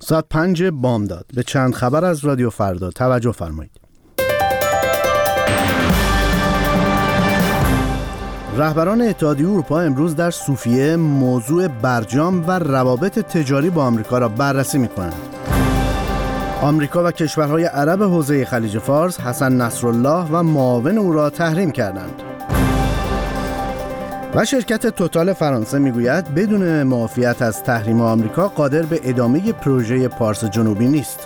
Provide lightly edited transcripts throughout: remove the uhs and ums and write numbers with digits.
ساعت 5 بامداد به چند خبر از رادیو فردا توجه فرمایید. رهبران اتحادیه اروپا امروز در سوفیه موضوع برجام و روابط تجاری با آمریکا را بررسی می‌کنند. آمریکا و کشورهای عرب حوزه خلیج فارس حسن نصرالله و معاون او را تحریم کردند. و شرکت توتال فرانسه میگوید بدون معافیت از تحریم آمریکا قادر به ادامه پروژه پارس جنوبی نیست.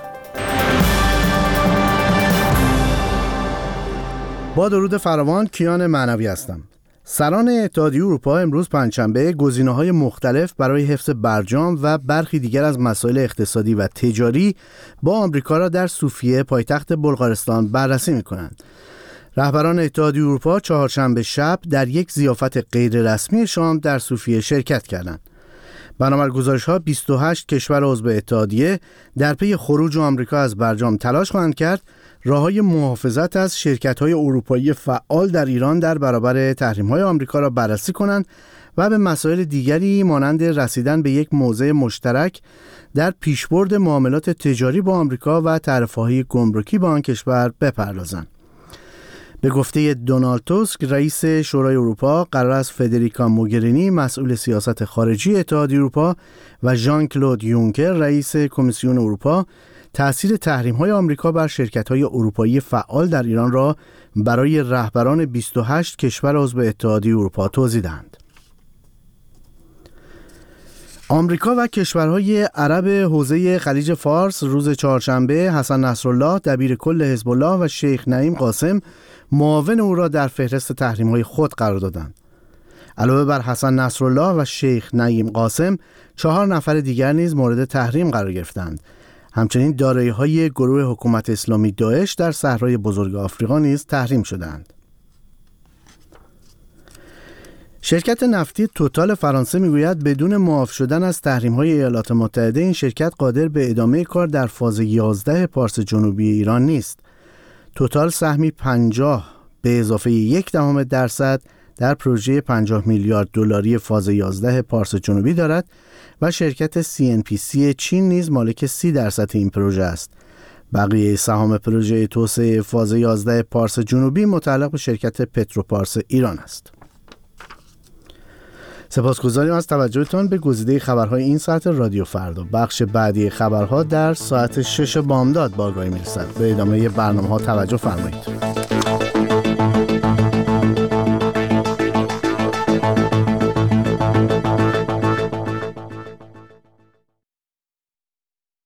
با درود فراوان، کیان معنوی هستم. سران اتحادیه اروپا امروز پنجشنبه گزینه‌های مختلف برای حفظ برجام و برخی دیگر از مسائل اقتصادی و تجاری با آمریکا را در سوفیه پایتخت بلغارستان بررسی می‌کنند. رهبران اتحادیه اروپا چهارشنبه شب در یک ضیافت غیررسمی شام در سوفیه شرکت کردند. بنابر گزارش‌ها 28 کشور عضو اتحادیه در پی خروج آمریکا از برجام تلاش خواهند کرد راه‌های محافظت از شرکت‌های اروپایی فعال در ایران در برابر تحریم‌های آمریکا را بررسی کنند و به مسائل دیگری مانند رسیدن به یک موضع مشترک در پیشبرد معاملات تجاری با آمریکا و تعرفه‌های گمرکی با آن کشور بپردازند. به گفته دونالد توسک رئیس شورای اروپا، قرار است فدریکا موگرینی مسئول سیاست خارجی اتحادیه اروپا و ژان کلود یونکر رئیس کمیسیون اروپا تأثیر تحریم‌های آمریکا بر شرکت‌های اروپایی فعال در ایران را برای رهبران 28 کشور عضو اتحادیه اروپا توضیح دهند. آمریکا و کشورهای عرب حوزه خلیج فارس روز چهارشنبه حسن نصرالله دبیر کل حزب الله و شیخ نعیم قاسم معاون او را در فهرست تحریم‌های خود قرار دادند. علاوه بر حسن نصرالله و شیخ نعیم قاسم 4 نفر دیگر نیز مورد تحریم قرار گرفتند. همچنین دارایی‌های گروه حکومت اسلامی داعش در صحرای بزرگ آفریقا نیز تحریم شدند. شرکت نفتی توتال فرانسه میگوید بدون معاف شدن از تحریم‌های ایالات متحده این شرکت قادر به ادامه کار در فاز 11 پارس جنوبی ایران نیست. توتال سهمی 50 به اضافه 0.1% در پروژه 50 میلیارد دلاری فاز 11 پارس جنوبی دارد و شرکت CNPC چین نیز مالک 30% این پروژه است. بقیه سهام پروژه توسعه فاز 11 پارس جنوبی متعلق به شرکت پتروپارس ایران است. سپاسگزاریم از توجهتان به گزیده خبرهای این ساعت رادیو فردا. بخش بعدی خبرها در ساعت 6 بامداد با آگاهی میرسد. به ادامه برنامه‌ها توجه فرمایید.